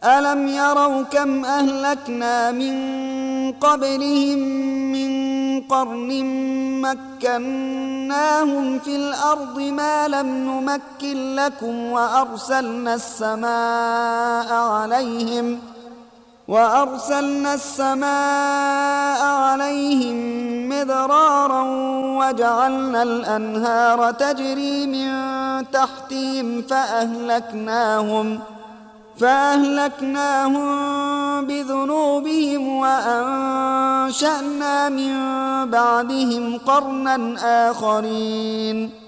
ألم يروا كم أهلكنا من قبلهم من قرن مكناهم في الأرض ما لم نمكن لكم وأرسلنا السماء عليهم مدرارا وجعلنا الأنهار تجري من تحتهم فأهلكناهم بذنوبهم وأنشأنا من بعدهم قرنا آخرين